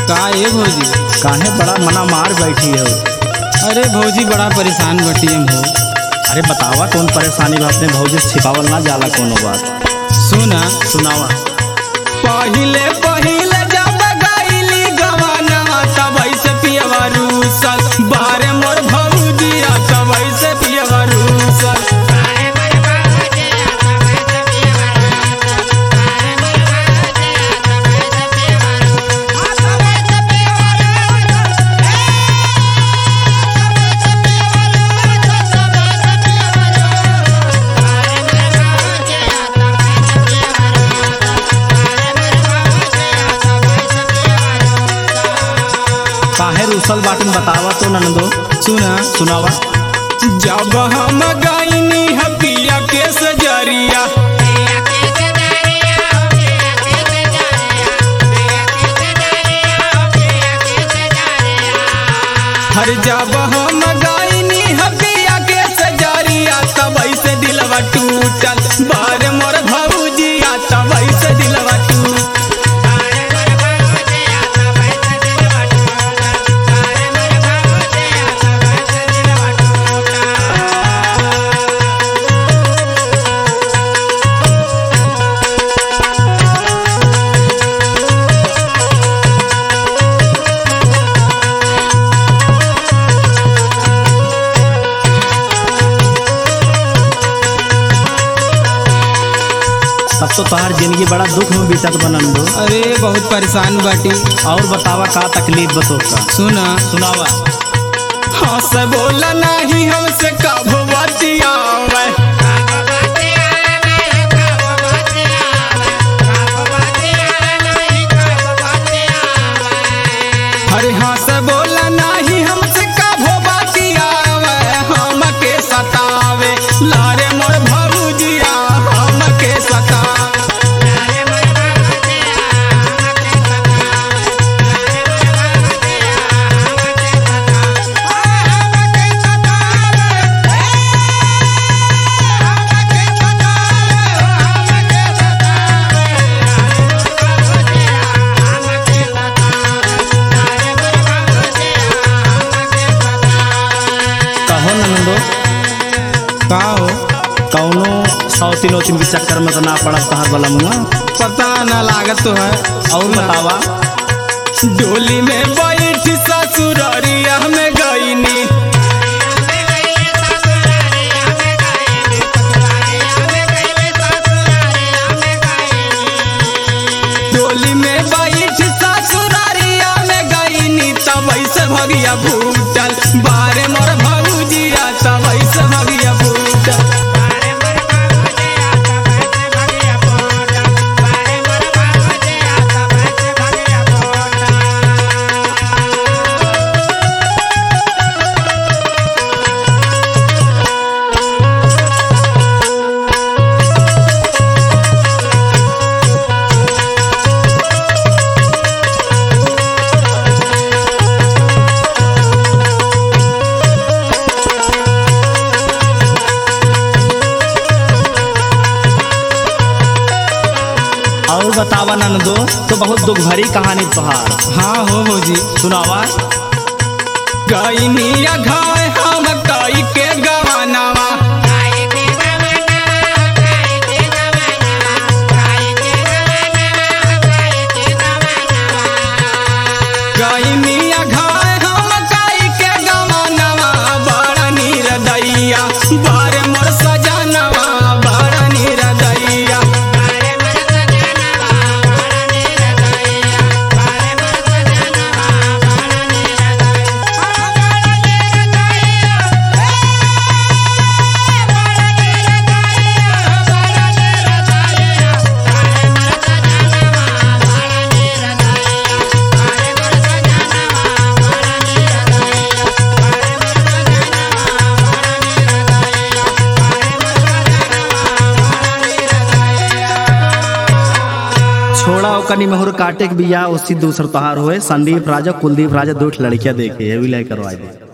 का ए भौजी काहे बड़ा मना मार बैठी हो? अरे भौजी बड़ा परेशान बटी हम हो। अरे बतावा कौन परेशानी बा? अपने भौजी से छिपावल ना जाला कोनो बात। सुना सुनावा। पहिले पहिले जब गईली गवाना तब ऐसे पियवा रूसल बारे मोर भौजिया तब ऐसे पियवा रूसल। काहे रूसल बाटन बतावा तो ननदो। सुना सुनावा। जब हम गईनी हपिया के सजरिया हर जब हम गईनी हपिया के सजरिया तब ऐसे दिलवा टूटल बारे मोर भौजिया तब ऐसे दिलवा टूटल। तब तो तोहार जिंदगी बड़ा दुख में बीतत बा ननदो। अरे बहुत परेशान बाटी। और बतावा का तकलीफ बतो का। सुना सुनावा। हाँ से बोला नहीं हमसे कब बतियावे अरे हाँ से बोला नहीं हमसे कब बतियावे हम के सतावे लारे मोर भौजिया हम के सतावे। कहो ननदो। का हो कौनो सौतीन ओतीन के चक्कर में तो ना पड़त तहार वाला मुआ। पता न लागत तो है। और बतावा। डोली में बैठी ससुररिया में गईनी डोली में बैठी ससुररिया में गईनी तब ऐसे भगिया भूटल बारे मोर भौजिया तब ऐसे भगिया भूटल। और बतावा ननदो। तो बहुत दुख भरी कहानी तोहार। हाँ हो भौजी। सुनावा। गईनिया घाय हम कई के गवानावा गईनिया घाय हम कई के गवानावा बड़ा निरदैया बारे मोर सजनवा बड़ा निरदैया। छोड़ा ओकनी महुर काटे के बिया उसी दूसर तोहार होए। संदीप राजा कुलदीप राजा दो लड़कियां देखे ये भी ले करवा दे।